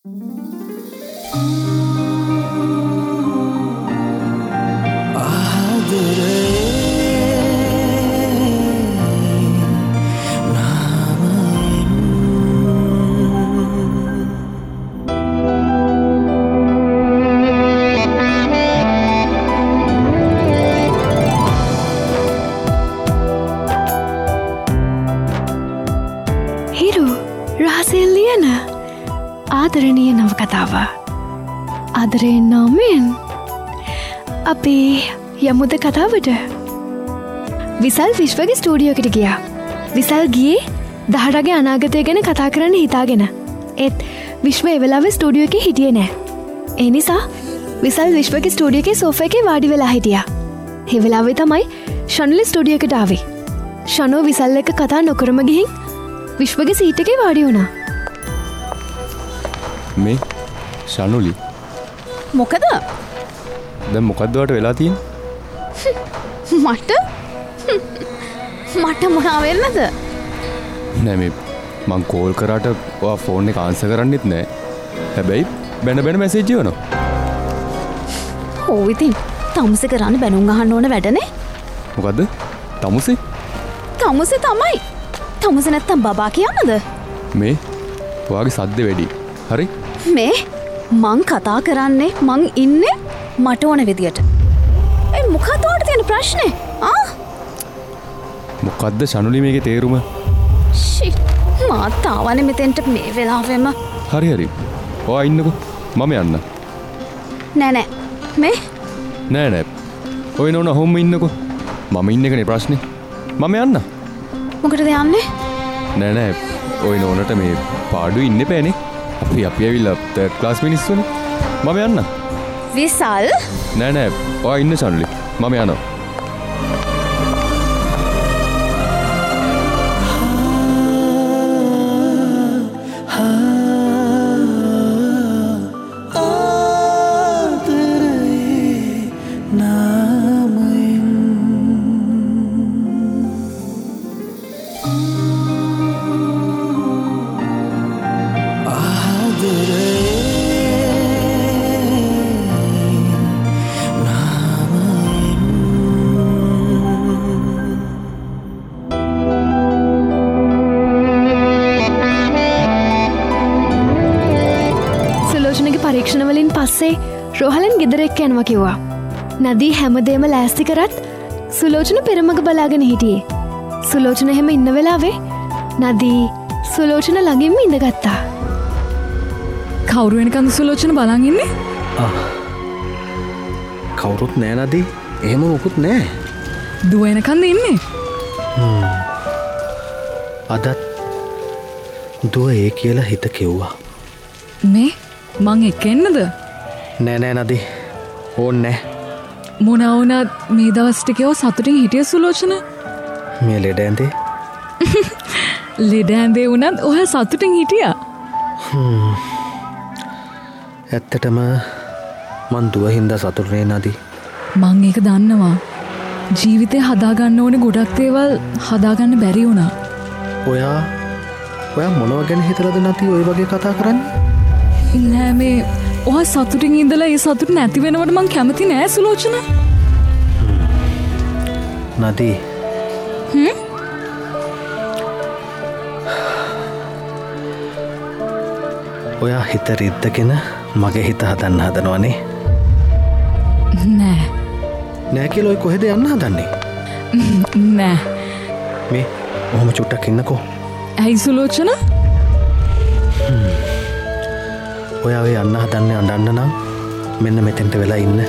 ආදරණීය නවකතාව ආදරේ නාමයෙන් අපි යමුද කතාවට. විසල් විශ්වගේ ස්ටූඩියෝකට ගියා. විසල් ගියේ දහඩගේ අනාගතය ගැන කතා කරන්න හිතාගෙන. ඒත් විශ්ව ඒ වෙලාවේ ස්ටූඩියෝ එකේ හිටියේ නෑ. ඒ නිසා විසල් විශ්වගේ ස්ටූඩියෝ එකේ සෝෆා එකේ වාඩි වෙලා හිටියා. ඒ වෙලාවේ තමයි ෂනුලි ස්ටූඩියෝ එකට ආවේ. ෂනෝ විසල් එක්ක කතා නොකරම ගිහින් විශ්වගේ සීට් එකේ වාඩි වුණා. මේ ෂනුලි මොකද? දැන් මොකද්ද වට වෙලා තියෙන්නේ? මට මොනවා වෙන්නද? නෑ මේ මං කෝල් කරාට ඔයා ෆෝන් එක ආන්සර් කරන්නෙත් නෑ. හැබැයි බැන මැසේජ් එවනවා. ඔව් ඉතින් තමුසේ කරන්න බැනුම් අහන්න ඕන වැඩනේ. මොකද්ද? තමුසේ? තමුසේ තමයි. තමුසේ නැත්තම් බබා කියන්නද? මේ ඔයාගේ සද්ද වැඩි. හරි? මේ මං කතා කරන්නේ මං ඉන්නේ මට ඕන විදියට. ඒ මොකක්ද ඔයාලට තියෙන ප්‍රශ්නේ? මොකද්ද ෂනුලි මේකේ තේරුම? ෂිට් මාත් ආවනේ මෙතෙන්ට මේ වෙලාවෙම. හරි. ඔයා ඉන්නකෝ. මම යන්න. නෑ. මේ නෑ. ඔය නෝන හොම්ම ඉන්නකෝ. මම ඉන්න එකනේ ප්‍රශ්නේ. මම යන්න. මොකටද යන්නේ? නෑ. ඔය නෝනට මේ පාඩුවේ ඉන්න එපානේ. අපි ඇවිල්ලා 3rd class මිනිස්සුනේ. මම යන්න. විසල් නෑ. ඔයා ඉන්න ෂනුලි. මම යනවා. පරීක්ෂණවලින් පස්සේ රෝහලන් ගෙදර එක්ක යනවා කිව්වා. නදී හැමදේම ලෑස්ති කරත් සුලෝචන පෙරමග බලාගෙන හිටියේ. සුලෝචන එහෙම ඉන්න වෙලාවේ නදී සුලෝචන ළඟින්ම ඉඳගත්තා. කවුරු වෙනකන්ද සුලෝචන බලන් ඉන්නේ? කවුරුත් නෑ නදී. එහෙම මොකුත් නෑ. දුව එනකන්ද ඉන්නේ? අදත් දුව ඒ කියලා හිත කෙව්වා. මේ මං එක්ක එන්නද? නෑ නදී. ඕන්නේ නෑ. මොනවා වුණත් මේ දවස් ටිකේ සතුටින් හිටිය සුලෝචන? මේ ලෙඩ ඇඳේ. ලෙඩ ඇඳේ වුණත් ඔයා සතුටින් හිටියා. ඇත්තටම මං දුව හින්දා සතුටුනේ නදී. මං ඒක දන්නවා. ජීවිතේ හදාගන්න ඕනේ ගොඩක් දේවල් හදාගන්න බැරි වුණා. ඔයා මොනව ගැන හිතලාද නැති ඔය වගේ කතා කරන්නේ? නෑ මේ ඔයා සතුටින් ඉඳලා ඒ සතුට නැති වෙනවට මං කැමති නෑ සුලෝචන. නදී. ඔයා හිත රිද්දගෙන මගේ හිත හදන්න හදනවනේ. නෑ කියලා ඔය කොහෙද යන්න හදන්නේ? නෑ. මේ ඔහොම චුට්ටක් ඉන්නකෝ. ඇයි සුලෝචන? ඔයා ඔය යන්න හදන්නේ අඬන්න නම් මෙන්න මෙතෙන්ට වෙලා ඉන්න.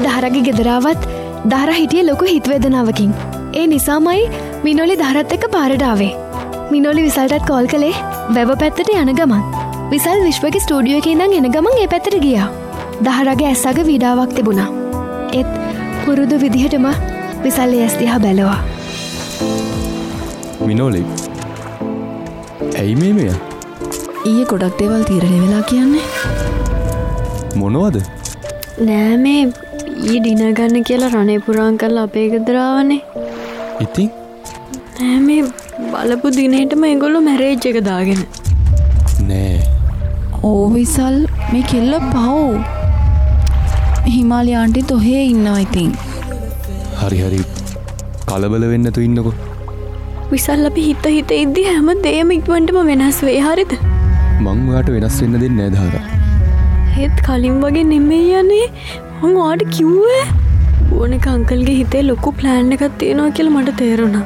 දහරගේ ගෙදරාවත් දහර හිටිය ලොකු හිත්වේදනාවකින්. ඒ නිසාමයි මිනෝලි දහරත් එක්ක පාරට ආවේ. මිනෝලි විසල්ටත් කෝල් කළේ වැව පැත්තට යන ගමන්. විසල් විශ්වගේ ස්ටූඩියෝ එකේ ඉඳන් එන ගමන් ඒ පැත්තට ගියා. දහරගේ ඇස්සග වීඩාවක් තිබුණා. ඒත් පුරුදු විදිහටම විසල් ඇස් දිහා බැලුවා. මිනෝලි ඇයි මේ ඊයේ ගොඩක් දේවල් තීරණය වෙලා කියන්නේ. මොනවද? නෑ මේ ඊ ඩිනර් ගන්න කියලා රණේ පුරාන් කරලා අපේ ගෙදර ආවනේ. ඉතින් නෑ මේ බලපු දිනේටම ඒගොල්ලෝ මැරේජ් එක දාගෙන. නෑ. ඕ විසල් මේ කෙල්ල පව්. හිමාලය ආන්ටි තොහේ ඉන්නවා ඉතින්. හරි කලබල වෙන්න තු ඉන්නකෝ. විසල් අපි හිත ඉද්දි හැම දෙයක්ම ඉක්මනටම වෙනස් වෙයි හරිද? මං ඔයාට වෙනස් වෙන්න දෙන්නේ නෑ දහරා. ඒත් කලින් වගේ නෙමෙයි යන්නේ. මං ඔයාට කිව්වේ ඕනෙක අංකල්ගේ හිතේ ලොකු ප්ලෑන් එකක් තියෙනවා කියලා මට තේරුණා.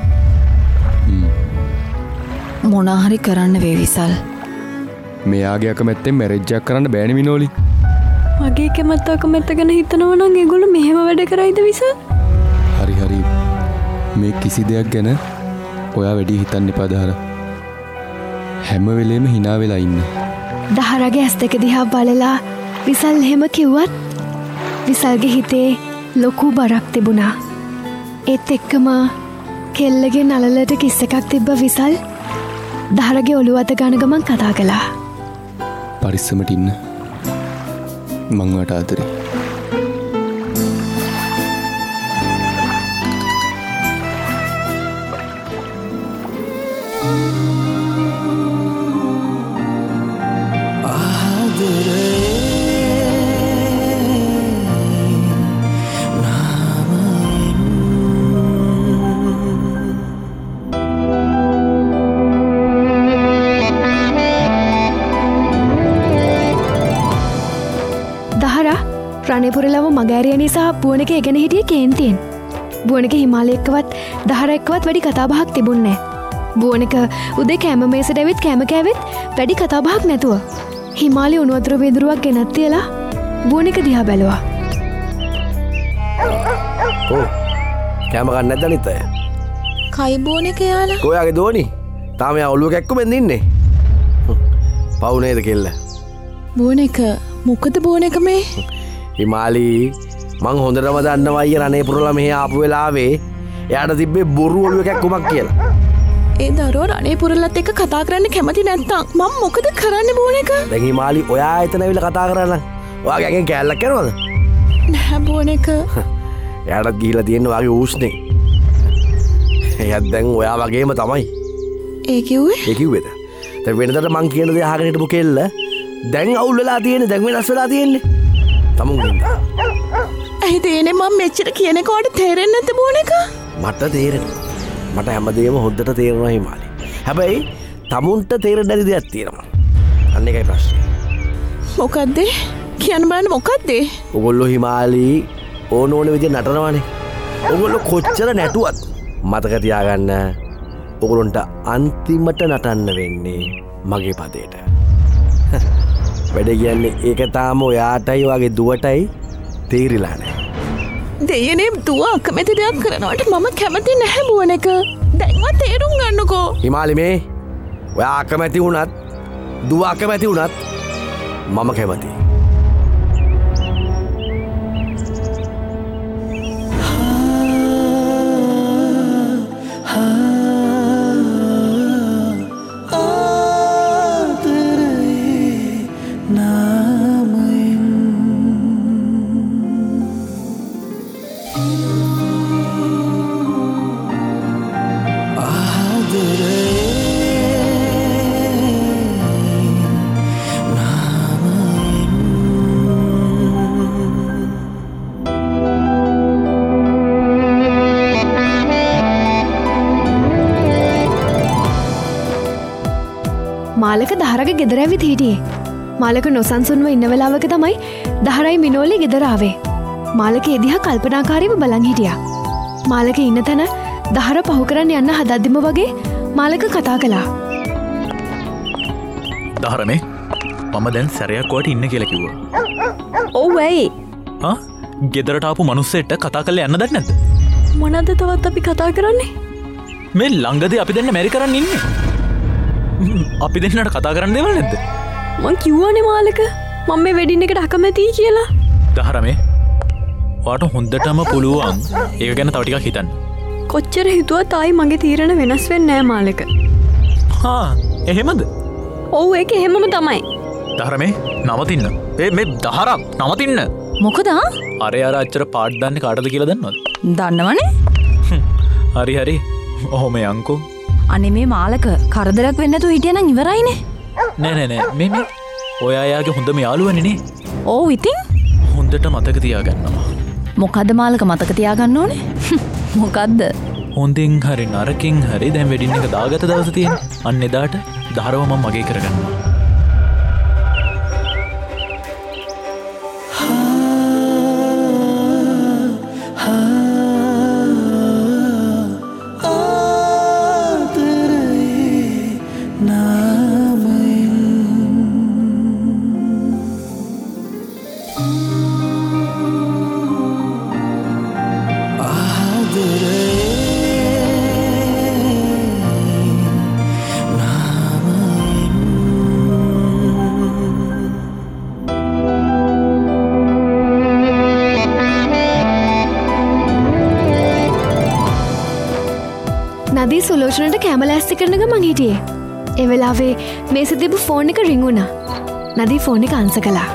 මොනා හරි කරන්න වේ විසල්. මෙයාගේ අකමැත්තෙන් මැරේජ් එකක් කරන්න බෑනේ මිනෝලි. මගේ කැමැත්ත අකමැත්ත ගැන හිතනවා නම් ඒගොල්ලෝ මෙහෙම වැඩ කරයිද විසල්? හරි මේ කිසි දෙයක් ගැන ඔයා වැඩි හිතන්න එපා දහරා. හැම වෙලේම hina වෙලා ඉන්න. දහරගේ ඇස් දෙක දිහා බලලා විසල් එහෙම කිව්වත් විසල්ගේ හිතේ ලොකු බරක් තිබුණා. ඒත් එක්කම කෙල්ලගේ නළලට කිස් එකක් තිබ්බ විසල් දහරගේ ඔළුව අත ගන්න ගමන් කතා කළා. පරිස්සමට ඉන්න. මං ඔයාට ආදරේ. රණේපුරලව මගෑරිය නිසා බුවනක එගෙන හිටිය කේන්තියෙන්. බුවනක හිමාලය එක්කවත් දහර එක්කවත් වැඩි කතාබහක් තිබුන්නේ. බුවනක උදේ කෑම මේසට ඇවිත් කෑම කෑවෙත් වැඩි කතාබහක් නැතුව. හිමාලි උණු වතුර වීදුරුවක් ගෙනත් තියලා බුවනක දිහා බැලුවා. කෑම ගන්න නැද්ද අනිත් අය? කයි බෝනෙක යාලා. කොයාගේ දෝනි? තාම යා ඔළුව කැක්කුමෙන් ඉන්නේ. පව් නේද කෙල්ල? බෝනෙක මොකද බෝනෙක මේ? හිමාලි මං හොඳටම දන්නවා අයියා රණේපුරලා මෙහි ආපු වෙලාවේ එයාට තිබ්බේ බොරු ඔළුව කැක්කුමක් කියලා. ඒ දරුවෝ රණේපුරලත් එක්ක කතා කරන්න කැමති නැත්තම් මම මොකද කරන්න බෝනෙක? දැන් හිමාලි ඔයා එතන ඇවිල්ලා කතා කරලා ඔයාගේ ඇඟෙන් කෑල්ලක් යනවද? නැහැ බෝනෙක. එයාටත් ගිහිලා තියෙන ඔයාගේ ඌස්නේ. එයාත් දැන් ඔයා වගේම තමයි. ඒ කිව්වේ? ඒ කිව්වේද? දැන් වෙනදට මං කියන දේ අහගෙන හිටපු කෙල්ල දැන් අවුල් වෙලා තියෙන්නේ, දැන් වෙනස් වෙලා තියෙන්නේ. තමුන්ගෙන්ද? ඇයි තේනේ මම මෙච්චර කියනකොට තේරෙන්නේ නැද්ද බෝනෙක? මට තේරෙනවා. මට හැමදේම හොද්දට තේරෙනවා හිමාලි. හැබැයි තමුන්ට තේරෙන්නේ නැති දෙයක් තියෙනවා. අන්න ඒකයි ප්‍රශ්නේ. මොකද්ද? කියන්න බලන්න මොකද්ද? ඔයගොල්ලෝ හිමාලි ඕන විදිහට නටනවානේ. ඔයගොල්ලෝ කොච්චර නැටුවත් මතක තියාගන්න ඔයගොල්ලන්ට අන්තිමට නටන්න වෙන්නේ මගේ පදේට. වැඩ කියන්නේ ඒක තාම ඔයාටයි වගේ දුවටයි තේරිලා නැහැ. දෙයනේ දුව අකමැති දෙයක් කරනවට මම කැමති නැහැ බෝනෙක. දැන්වත් තේරුම් ගන්නකෝ. හිමාලි මේ ඔයා අකමැති වුණත් දුව අකමැති වුණත් මම කැමතියි. මාලක දහරගේ ගෙදර ඇවිත් හිටියේ. මාලක නොසන්සුන්ව ඉන්න වෙලාවක තමයි දහරයි මිනෝලි ගෙදර ආවේ. මාලක ඒ දිහා කල්පනාකාරීව බලන් හිටියා. මාලක ඉන්න තැන දහර පහු කරන්න යන්න හදද්දිම වගේ මාලක කතා කළා. දහරනේ මම දැන් සැරයක් කොට ඉන්න කියලා කිව්වා. ඔව් ඇයි? ගෙදරට ආපු මනුස්සෙට කතා කරලා යන්න දන්නේ නැද්ද? මොනවද තවත් අපි කතා කරන්නේ? මේ ළඟදී අපි දෙන්න මැරි කරන්න ඉන්නේ. අපි දෙන්නට කතා කරන්න දේවල් නැද්ද? මං කිව්වනේ මාලක මම මේ වෙඩින් එකට අකමැතියි කියලා. දහරමේ ඔයාට හොඳටම පුළුවන් ඒක ගැන තව ටිකක් හිතන්න. කොච්චර හිතුවත් ආයි මගේ තීරණ වෙනස් වෙන්නේ නැහැ මාලක. හා එහෙමද? ඔව් ඒක එහෙමම තමයි. දහරමේ නවතින්න. මේ දහරම් නවතින්න. මොකද අර අච්චර පාට් දාන්නේ කාටද කියලා දන්නවද? දන්නවනේ. හරි හරි. ඔහොම යන්කෝ. අනේ මේ මාලක කරදරයක් වෙන්නේ නැතුව හිටියනම් ඉවරයිනේ. නෑ මේ ඔයා යාගේ හොඳම යාළුවනේ නේ. ඔව් ඉතින් හොඳට මතක තියාගන්නවා. මොකද්ද මාලක මතක තියාගන්න ඕනේ? මොකද්ද? හොඳින් හරි නරකින් හරි දැන් වෙඩින් එක දාගත දවස තියෙන. අන්න එදාට දහරව මම මගේ කරගන්නවා. නදී සුලෝචනට කැම ලෑස්ති කරන ගමන් හිටියේ. ඒ වෙලාවේ මේසෙ තිබු ෆෝන් එක රින් වුණා. නදී ෆෝන් එක අන්සර් කළා.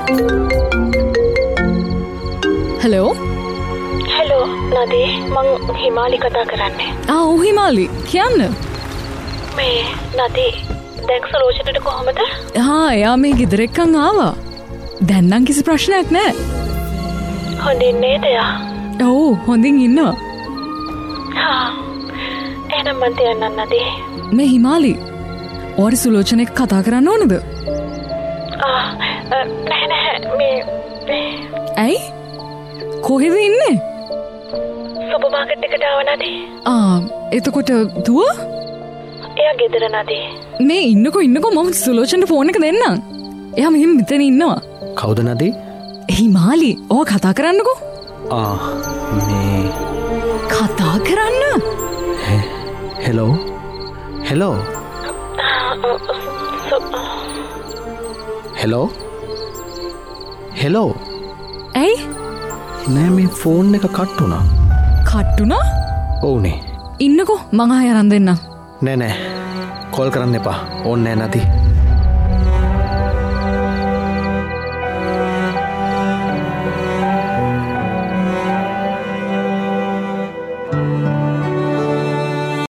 හලෝ හෙලෝ නදී මං හිමාලි කතා කරන්නේ. ඔව් හිමාලි කියන්න. මේ නදී දැන් සුලෝචනට කොහමද? එයා මේ ගෙදර එක්කන් ආවා. දැන් නම් කිසි ප්‍රශ්නයක් නැහැ. හොඳින් නේද යා? ඔව් හොඳින් ඉන්නවා. එහෙනම් මන් තියන්නම් නදී. මේ හිමාලි ඔයාට සුලෝචන එක්ක කතා කරන්න ඕනද? නැහැ මේ ඇයි? කොහෙද ඉන්නේ? සුපර් මාකට් එකට ආව නදී. එතකොට දුව? එයා ගෙදර නදී. මේ ඉන්නකෝ මම සුලෝචනට ෆෝන් එක දෙන්නම්. එයා මෙතන ඉන්නවා. කවුද නදී? හිමාලි ඔයා කතා කරන්නකෝ. මේ කතා කරන්න. හෙලෝ හෙලෝ හෙලෝ ඇයි? නෑ මේ ෆෝන් එක කට් වුණා. කට් වුණා? ඔව්නේ. ඉන්නකෝ මං ආයෙ අරන් දෙන්නම්. නෑ කොල් කරන්න එපා. ඕන්නේ නෑ නදී.